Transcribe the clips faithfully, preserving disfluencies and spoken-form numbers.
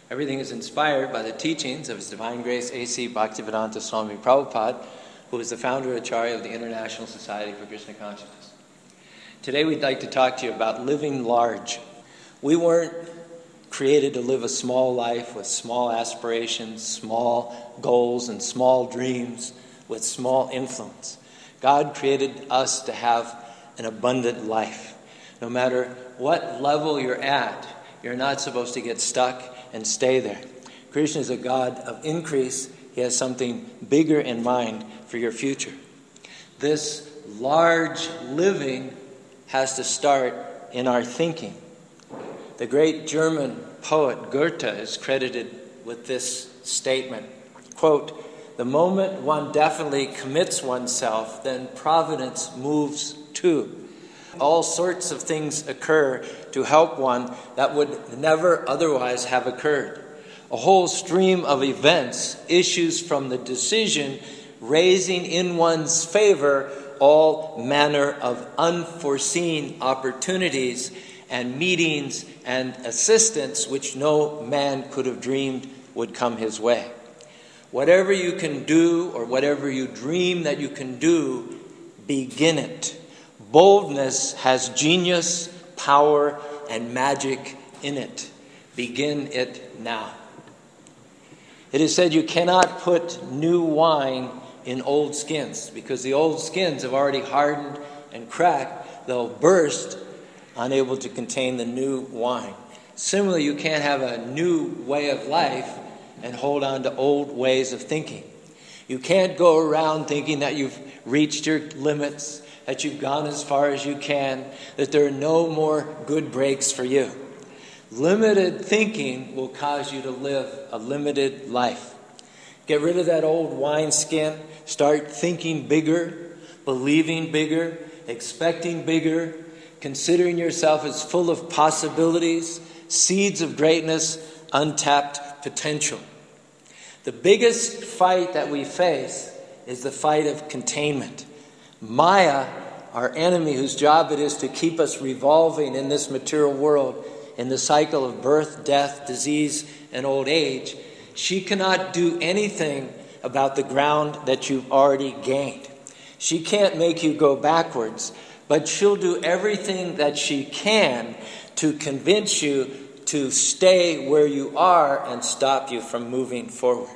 Everything is inspired by the teachings of His Divine Grace A C Bhaktivedanta Swami Prabhupada, who is the founder Acharya of the International Society for Krishna Consciousness. Today we'd like to talk to you about living large. We weren't created to live a small life with small aspirations, small goals, and small dreams with small influence. God created us to have an abundant life. No matter what level you're at, you're not supposed to get stuck and stay there. Krishna is a God of increase. He has something bigger in mind for your future. This large living has to start in our thinking. The great German poet Goethe is credited with this statement. Quote, "The moment one definitely commits oneself, then providence moves too. All sorts of things occur to help one that would never otherwise have occurred. A whole stream of events issues from the decision, raising in one's favor all manner of unforeseen opportunities and meetings and assistance which no man could have dreamed would come his way. Whatever you can do or whatever you dream that you can do, begin it. Boldness has genius, power, and magic in it. Begin it now." It is said you cannot put new wine in old skins because the old skins have already hardened and cracked. They'll burst, unable to contain the new wine. Similarly, you can't have a new way of life and hold on to old ways of thinking. You can't go around thinking that you've reached your limits, that you've gone as far as you can, that there are no more good breaks for you. Limited thinking will cause you to live a limited life. Get rid of that old wineskin. Start thinking bigger, believing bigger, expecting bigger, considering yourself as full of possibilities, seeds of greatness, untapped potential. The biggest fight that we face is the fight of containment. Maya, our enemy, whose job it is to keep us revolving in this material world, in the cycle of birth, death, disease, and old age, she cannot do anything about the ground that you've already gained. She can't make you go backwards, but she'll do everything that she can to convince you to stay where you are and stop you from moving forward.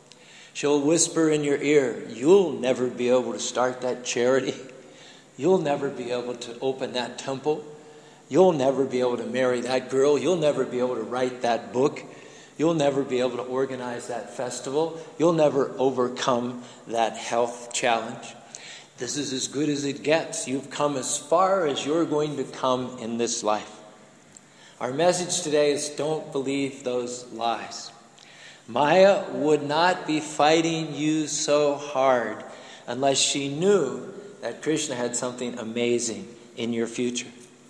She'll whisper in your ear, "You'll never be able to start that charity. You'll never be able to open that temple. You'll never be able to marry that girl. You'll never be able to write that book. You'll never be able to organize that festival. You'll never overcome that health challenge. This is as good as it gets. You've come as far as you're going to come in this life." Our message today is don't believe those lies. Maya would not be fighting you so hard unless she knew that Krishna had something amazing in your future.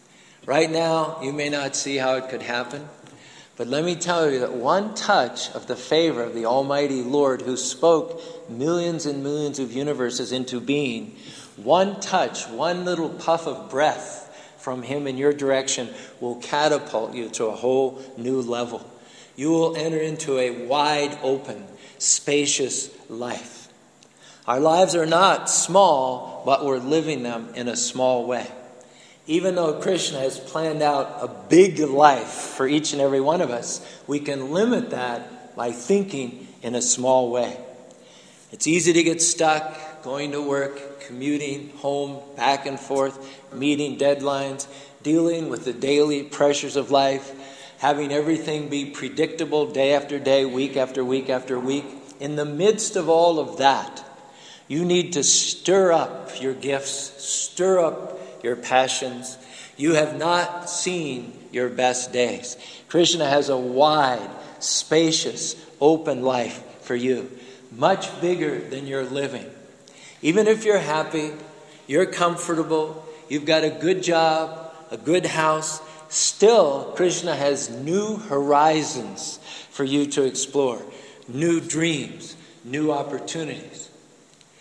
Right now, you may not see how it could happen, but let me tell you that one touch of the favor of the Almighty Lord who spoke millions and millions of universes into being, one touch, one little puff of breath from Him in your direction will catapult you to a whole new level. You will enter into a wide open, spacious life. Our lives are not small, but we're living them in a small way. Even though Krishna has planned out a big life for each and every one of us, we can limit that by thinking in a small way. It's easy to get stuck going to work, commuting, home, back and forth, meeting deadlines, dealing with the daily pressures of life, having everything be predictable day after day, week after week after week. In the midst of all of that, you need to stir up your gifts, stir up your passions. You have not seen your best days. Krishna has a wide, spacious, open life for you, much bigger than you're living. Even if you're happy, you're comfortable, you've got a good job, a good house, still Krishna has new horizons for you to explore, new dreams, new opportunities.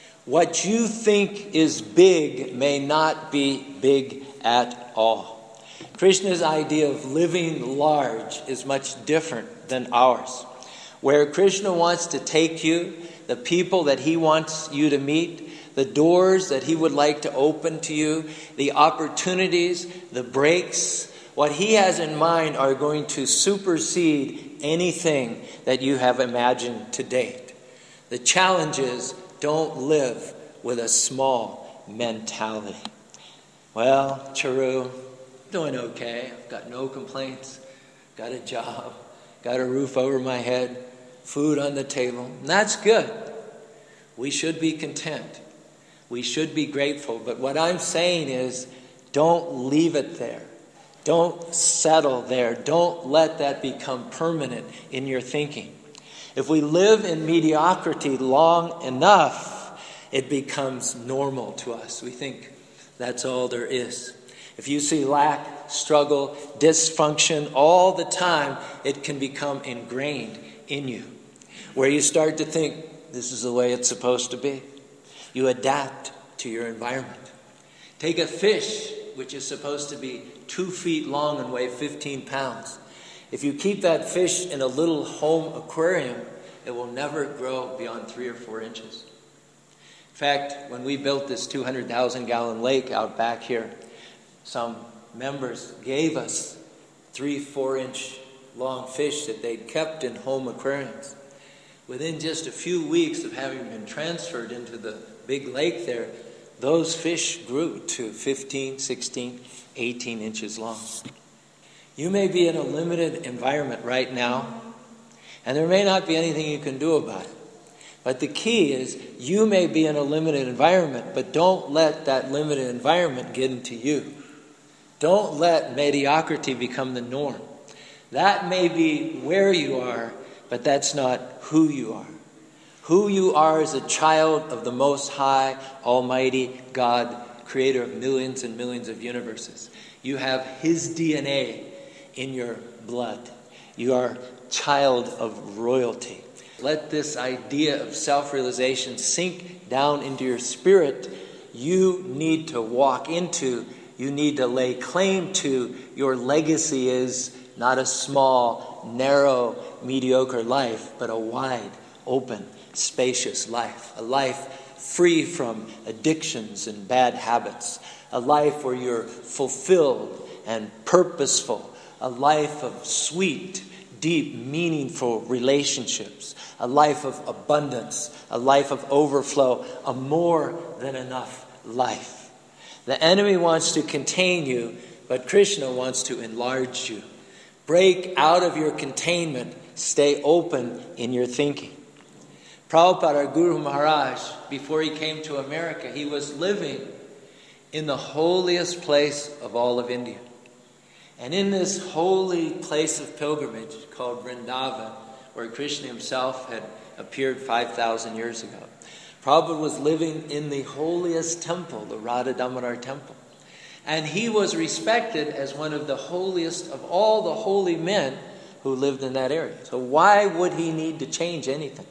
What you think is big may not be big at all. Krishna's idea of living large is much different than ours. Where Krishna wants to take you, the people that he wants you to meet, the doors that he would like to open to you, the opportunities, the breaks, what he has in mind are going to supersede anything that you have imagined to date. The challenge is, don't live with a small mentality. Well, Charu, doing okay. I've got no complaints. Got a job. Got a roof over my head. Food on the table. And that's good. We should be content. We should be grateful. But what I'm saying is, don't leave it there. Don't settle there. Don't let that become permanent in your thinking. If we live in mediocrity long enough, it becomes normal to us. We think that's all there is. If you see lack, struggle, dysfunction all the time, it can become ingrained in you, where you start to think, this is the way it's supposed to be. You adapt to your environment. Take a fish, which is supposed to be two feet long and weigh fifteen pounds. If you keep that fish in a little home aquarium, it will never grow beyond three or four inches. In fact, when we built this two hundred thousand gallon lake out back here, some members gave us three, four inch long fish that they'd kept in home aquariums. Within just a few weeks of having been transferred into the big lake there, those fish grew to fifteen, sixteen, eighteen inches long. You may be in a limited environment right now, and there may not be anything you can do about it. But the key is, you may be in a limited environment, but don't let that limited environment get into you. Don't let mediocrity become the norm. That may be where you are, but that's not who you are. Who you are is a child of the Most High, Almighty God, creator of millions and millions of universes. You have His D N A in your blood. You are a child of royalty. Let this idea of self-realization sink down into your spirit. You need to walk into, you need to lay claim to, your legacy is not a small, narrow, mediocre life, but a wide, open, spacious life. A life free from addictions and bad habits. A life where you're fulfilled and purposeful. A life of sweet, deep, meaningful relationships. A life of abundance. A life of overflow. A more than enough life. The enemy wants to contain you, but Krishna wants to enlarge you. Break out of your containment. Stay open in your thinking. Prabhupada, our Guru Maharaj, before he came to America, he was living in the holiest place of all of India. And in this holy place of pilgrimage called Vrindavan, where Krishna himself had appeared five thousand years ago, Prabhupada was living in the holiest temple, the Radha Damodar temple. And he was respected as one of the holiest of all the holy men who lived in that area. So why would he need to change anything?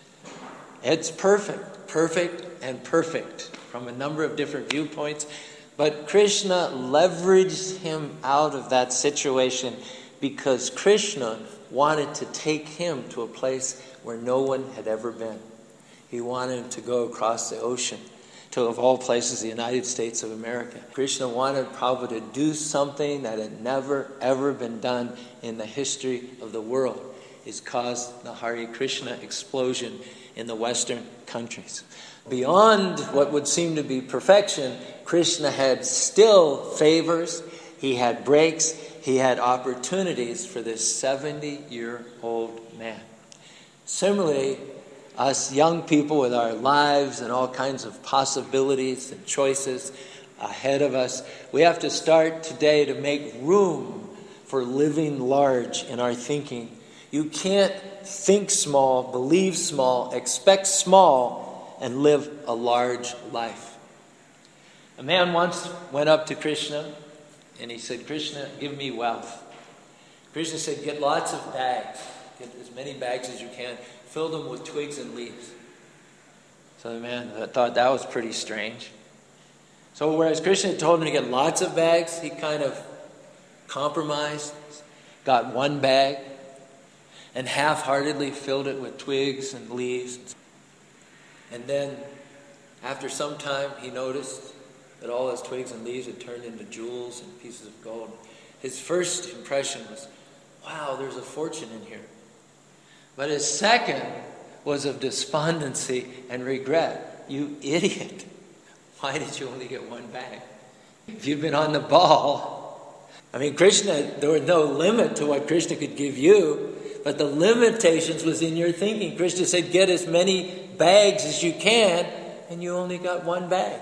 It's perfect, perfect, and perfect from a number of different viewpoints. But Krishna leveraged him out of that situation because Krishna wanted to take him to a place where no one had ever been. He wanted him to go across the ocean to, of all places, the United States of America. Krishna wanted Prabhupada to do something that had never, ever been done in the history of the world. It's caused the Hare Krishna explosion in the Western countries. Beyond what would seem to be perfection, Krishna had still favors, he had breaks, he had opportunities for this seventy-year-old man. Similarly, us young people with our lives and all kinds of possibilities and choices ahead of us, we have to start today to make room for living large in our thinking. You can't think small, believe small, expect small, and live a large life. A man once went up to Krishna and he said, Krishna, give me wealth. Krishna said, get lots of bags. Get as many bags as you can. Fill them with twigs and leaves. So the man thought that was pretty strange. So whereas Krishna told him to get lots of bags, he kind of compromised, got one bag, and half-heartedly filled it with twigs and leaves. And then, after some time, he noticed that all his twigs and leaves had turned into jewels and pieces of gold. His first impression was, wow, there's a fortune in here. But his second was of despondency and regret. You idiot. Why did you only get one bag? If you'd been on the ball, I mean, Krishna, there was no limit to what Krishna could give you, but the limitations was in your thinking. Krishna said, get as many bags as you can, and you only got one bag.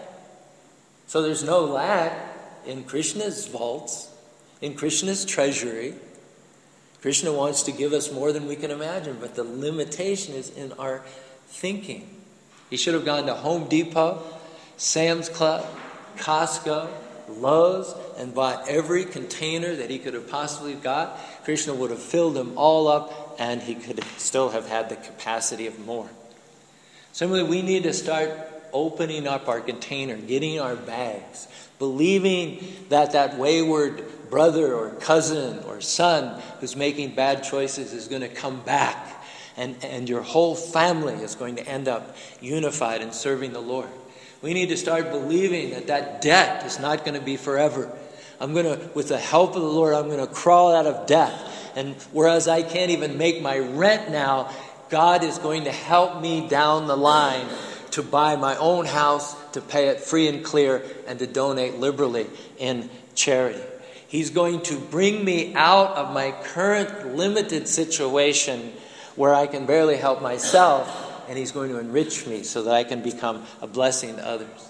So there's no lack in Krishna's vaults, in Krishna's treasury. Krishna wants to give us more than we can imagine, but the limitation is in our thinking. He should have gone to Home Depot, Sam's Club, Costco, Lowe's, and bought every container that he could have possibly got. Krishna would have filled them all up, and he could still have had the capacity of more. Similarly, we need to start opening up our container, getting our bags, believing that that wayward brother or cousin or son who's making bad choices is going to come back, and, and your whole family is going to end up unified in serving the Lord. We need to start believing that that debt is not going to be forever. I'm going to, with the help of the Lord, I'm going to crawl out of debt. And whereas I can't even make my rent now, God is going to help me down the line to buy my own house, to pay it free and clear, and to donate liberally in charity. He's going to bring me out of my current limited situation where I can barely help myself, and He's going to enrich me so that I can become a blessing to others.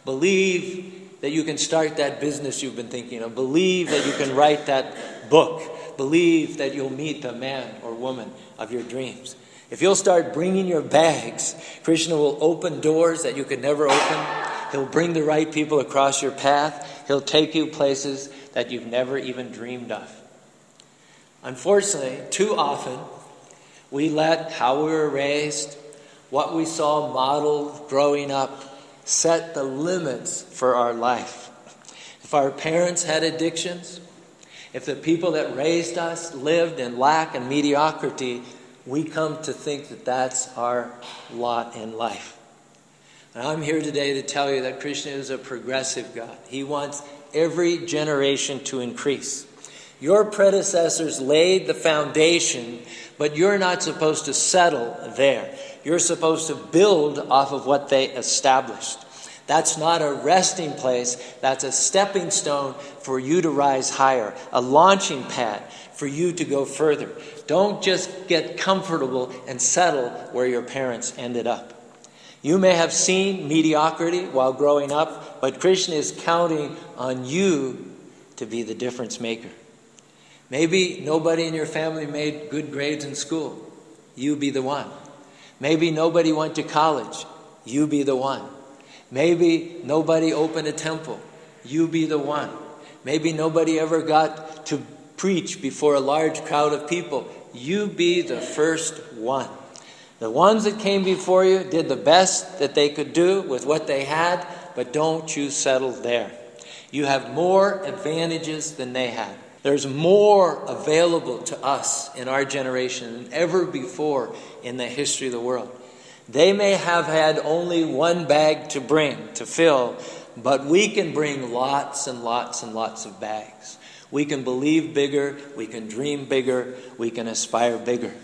Believe that you can start that business you've been thinking of. Believe that you can write that book. Believe that you'll meet the man or woman of your dreams. If you'll start bringing your bags, Krishna will open doors that you could never open. He'll bring the right people across your path. He'll take you places that you've never even dreamed of. Unfortunately, too often, we let how we were raised, what we saw modeled growing up, set the limits for our life. If our parents had addictions, if the people that raised us lived in lack and mediocrity, we come to think that that's our lot in life. And I'm here today to tell you that Krishna is a progressive God. He wants every generation to increase. Your predecessors laid the foundation, but you're not supposed to settle there. You're supposed to build off of what they established. That's not a resting place. That's a stepping stone for you to rise higher, a launching pad for you to go further. Don't just get comfortable and settle where your parents ended up. You may have seen mediocrity while growing up, but Krishna is counting on you to be the difference maker. Maybe nobody in your family made good grades in school. You be the one. Maybe nobody went to college. You be the one. Maybe nobody opened a temple. You be the one. Maybe nobody ever got to preach before a large crowd of people. You be the first one. The ones that came before you did the best that they could do with what they had, but don't you settle there. You have more advantages than they had. There's more available to us in our generation than ever before in the history of the world. They may have had only one bag to bring, to fill, but we can bring lots and lots and lots of bags. We can believe bigger, we can dream bigger, we can aspire bigger.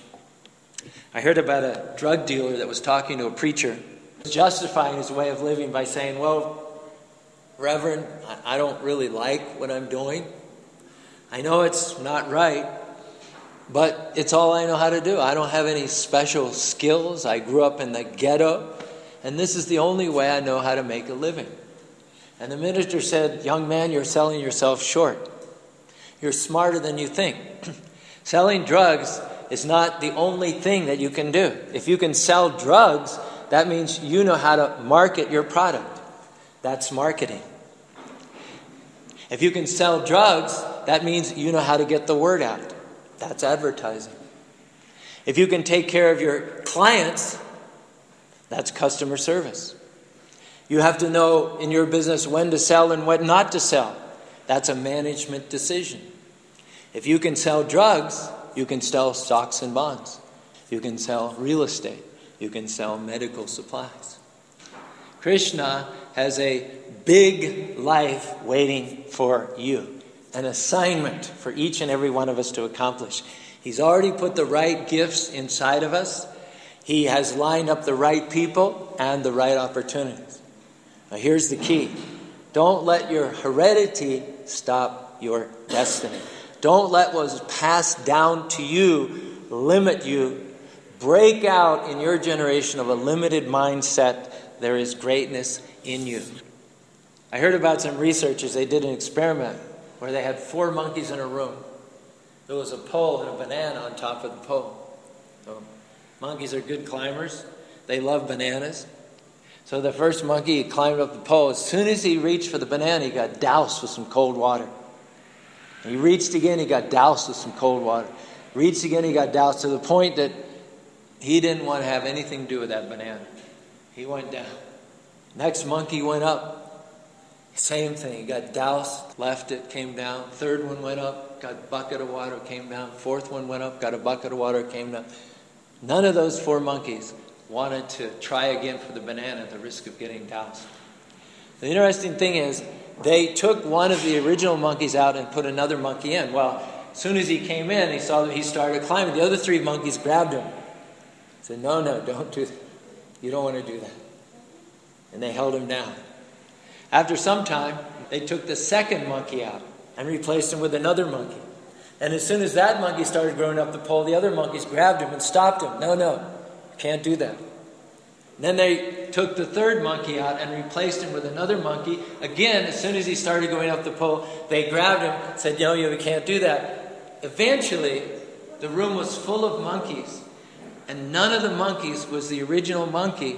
I heard about a drug dealer that was talking to a preacher, justifying his way of living by saying, well, Reverend, I don't really like what I'm doing. I know it's not right, but it's all I know how to do. I don't have any special skills. I grew up in the ghetto, and this is the only way I know how to make a living. And the minister said, young man, you're selling yourself short. You're smarter than you think. Selling drugs is not the only thing that you can do. If you can sell drugs, that means you know how to market your product. That's marketing. If you can sell drugs, that means you know how to get the word out. That's advertising. If you can take care of your clients, that's customer service. You have to know in your business when to sell and when not to sell. That's a management decision. If you can sell drugs, you can sell stocks and bonds. You can sell real estate. You can sell medical supplies. Krishna has a big life waiting for you. An assignment for each and every one of us to accomplish. He's already put the right gifts inside of us. He has lined up the right people and the right opportunities. Now here's the key. Don't let your heredity stop your destiny. Don't let what was passed down to you limit you. Break out in your generation of a limited mindset. There is greatness in you. I heard about some researchers. They did an experiment where they had four monkeys in a room. There was a pole and a banana on top of the pole. So monkeys are good climbers. They love bananas. So the first monkey he climbed up the pole. As soon as he reached for the banana, he got doused with some cold water. And he reached again, he got doused with some cold water. Reached again, he got doused to the point that he didn't want to have anything to do with that banana. He went down. Next monkey went up. Same thing. He got doused, left it, came down. Third one went up, got a bucket of water, came down. Fourth one went up, got a bucket of water, came down. None of those four monkeys wanted to try again for the banana at the risk of getting doused. The interesting thing is, they took one of the original monkeys out and put another monkey in. Well, as soon as he came in, he saw that he started climbing. The other three monkeys grabbed him. Said, no, no, don't do that. You don't want to do that. And they held him down. After some time, they took the second monkey out and replaced him with another monkey. And as soon as that monkey started growing up the pole, the other monkeys grabbed him and stopped him. No, no, you can't do that. And then they took the third monkey out and replaced him with another monkey. Again, as soon as he started going up the pole, they grabbed him and said, no, you can't do that. Eventually, the room was full of monkeys. And none of the monkeys was the original monkey.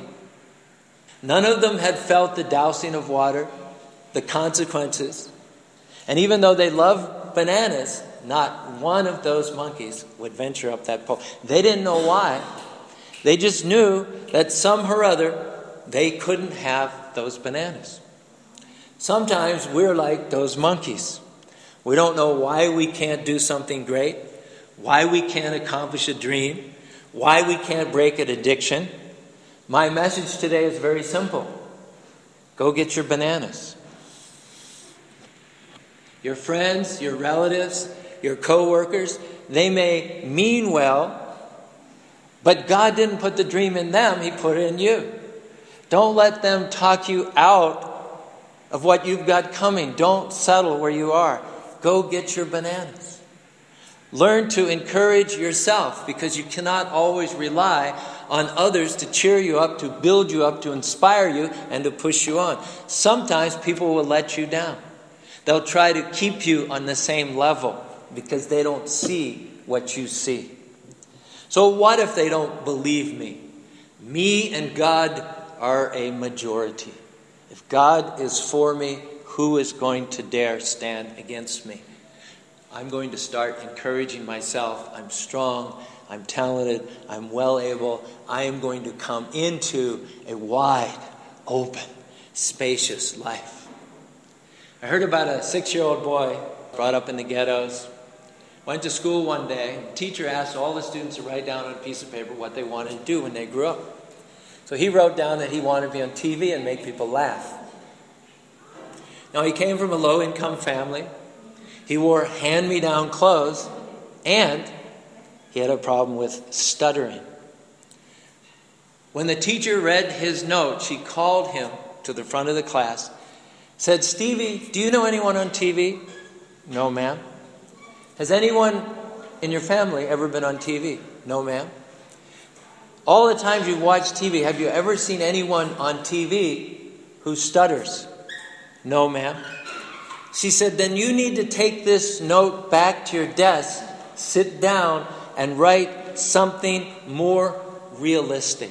None of them had felt the dousing of water, the consequences. And even though they loved bananas, not one of those monkeys would venture up that pole. They didn't know why. They just knew that somehow or other they couldn't have those bananas. Sometimes we're like those monkeys. We don't know why we can't do something great, why we can't accomplish a dream, why we can't break an addiction. My message today is very simple. Go get your bananas. Your friends, your relatives, your co-workers, they may mean well, but God didn't put the dream in them, He put it in you. Don't let them talk you out of what you've got coming. Don't settle where you are. Go get your bananas. Learn to encourage yourself, because you cannot always rely on others to cheer you up, to build you up, to inspire you, and to push you on. Sometimes people will let you down. They'll try to keep you on the same level because they don't see what you see. So what if they don't believe me? Me and God are a majority. If God is for me, who is going to dare stand against me? I'm going to start encouraging myself. I'm strong. I'm talented. I'm well able. I am going to come into a wide, open, spacious life. I heard about a six-year-old boy brought up in the ghettos. Went to school one day. The teacher asked all the students to write down on a piece of paper what they wanted to do when they grew up. So he wrote down that he wanted to be on T V and make people laugh. Now, he came from a low-income family. He wore hand-me-down clothes, and he had a problem with stuttering. When the teacher read his note, she called him to the front of the class, said, Stevie, do you know anyone on T V? No, ma'am. Has anyone in your family ever been on T V? No, ma'am. All the times you've watched T V, have you ever seen anyone on T V who stutters? No, ma'am. She said, then you need to take this note back to your desk, sit down, and write something more realistic.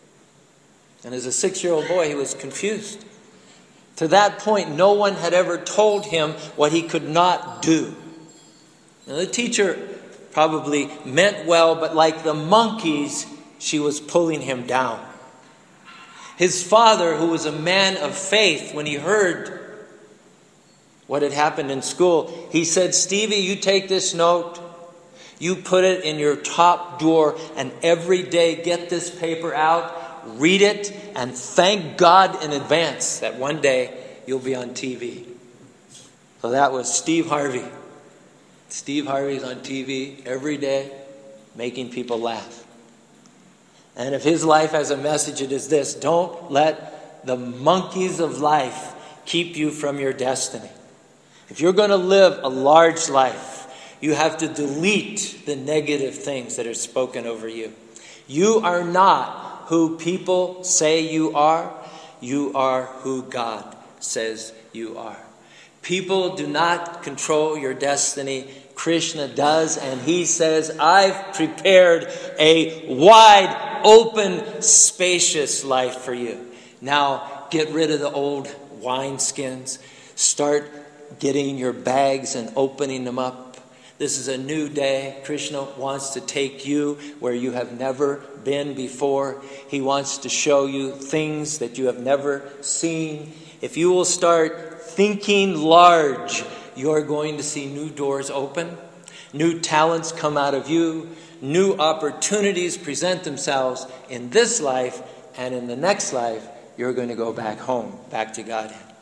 And as a six-year-old boy, he was confused. To that point, no one had ever told him what he could not do. Now, the teacher probably meant well, but like the monkeys, she was pulling him down. His father, who was a man of faith, when he heard what had happened in school. He said, Stevie, you take this note, you put it in your top drawer, and every day get this paper out, read it, and thank God in advance that one day you'll be on T V. So that was Steve Harvey. Steve Harvey's on T V every day, making people laugh. And if his life has a message, it is this: don't let the monkeys of life keep you from your destiny. If you're going to live a large life, you have to delete the negative things that are spoken over you. You are not who people say you are. You are who God says you are. People do not control your destiny. Krishna does, and he says, I've prepared a wide, open, spacious life for you. Now, get rid of the old wineskins. Start getting your bags and opening them up. This is a new day. Krishna wants to take you where you have never been before. He wants to show you things that you have never seen. If you will start thinking large, you're going to see new doors open, new talents come out of you, new opportunities present themselves in this life, and in the next life, you're going to go back home, back to Godhead.